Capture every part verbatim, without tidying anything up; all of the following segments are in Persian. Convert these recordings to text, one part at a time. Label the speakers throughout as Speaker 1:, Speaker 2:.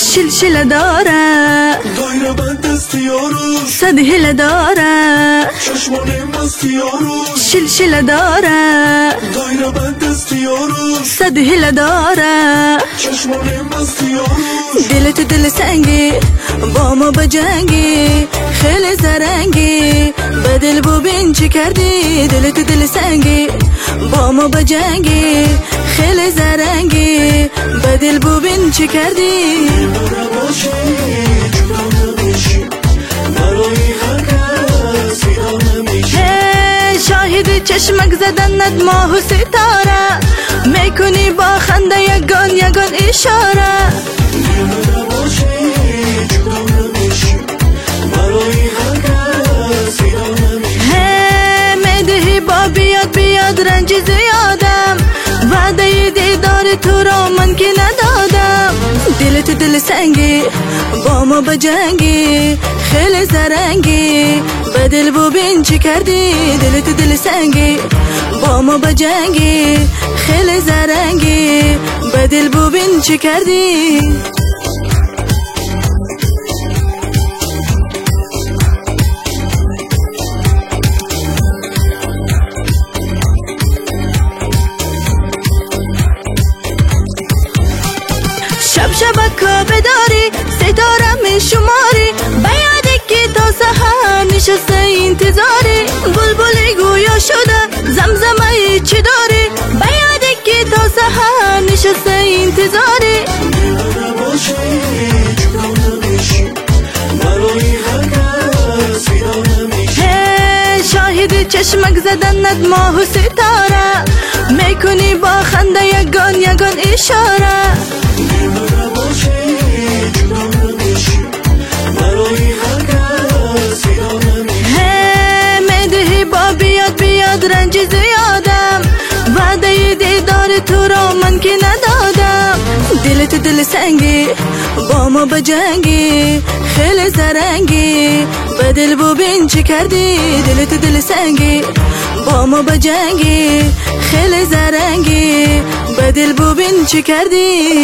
Speaker 1: شلشله داره
Speaker 2: دایره بند استیارو
Speaker 1: صد هله داره
Speaker 2: چشمان مستیارو
Speaker 1: شلشله داره
Speaker 2: دایره بند استیارو
Speaker 1: صد هله داره
Speaker 2: چشمان مستیارو
Speaker 1: دلت دل سنگی با ما بجنگی خیلی زرنگی بدل ببین چی کردی دلت دل سنگی با ما بجنگی خیلی زرنگی بدل ببین چی کردی
Speaker 2: بیماره باشی جدا نمیشی برای هر کس فیدا نمیشی
Speaker 1: شاهد چشمک زدنت ماه و ستاره میکنی با خنده یگان یگان اشاره
Speaker 2: بیماره باشی جدا نمیشی برای هر کس فیدا نمیشی
Speaker 1: میدهی با بیاد بیاد رنج زیادم وعده دیدار تو را من که ندادم دلت دل سنگی با ما بجنگی خیلی زرنگی بدل ببین چی کردی دلت دل سنگی با ما بجنگی خیلی زرنگی بدل ببین چی کردی شب شبکا بداری ستاره می شماری بیادی که تا سحر نشسته انتظاری بلبلی گویا شده زمزمه چی داری بیادی که تا سحر نشسته انتظاری
Speaker 2: بیماره باشی جدا نمیشی برای هر کس فیدا نمیشی
Speaker 1: شاهد چشمک زدنت ماه و ستاره میکنی با خنده یگان یگان اشاره
Speaker 2: بیماره باشی جدا نمیشی برای هر کس فیدا نمیشی
Speaker 1: میدهی با بیاد بیاد رنج زیادم وعده دیدار تو را من که ندادم دلت دل سنگی با ما بجنگی خیلی زرنگی بدل ببین چی کردی دلت دل سنگی با ما بجنگی خیلی زرنگی بدل ببین چی کردی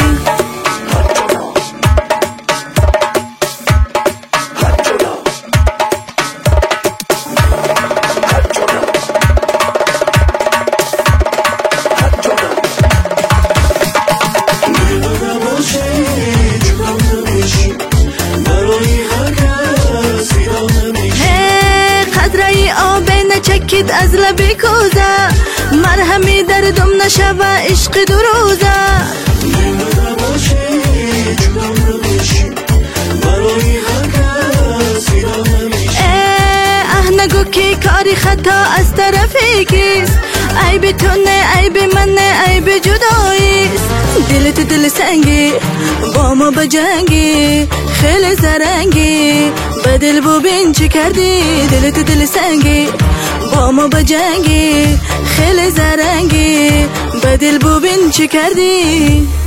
Speaker 1: چکید از لبی کوزه مرهمی دردم نشوه عشق دو روزه
Speaker 2: بیماره باشی جدا نمیشی برای هر کس فیدا نمیشی
Speaker 1: اه نگو که کاری خطا از طرفی کیست عیب تو نه عیب من نه عیب جداییست دلت دل سنگی با ما بجنگی خیلی زرنگی بدل ببین چی کردی دلت دل سنگی با ما بجنگی خیلی زرنگی بدل ببین چی کردی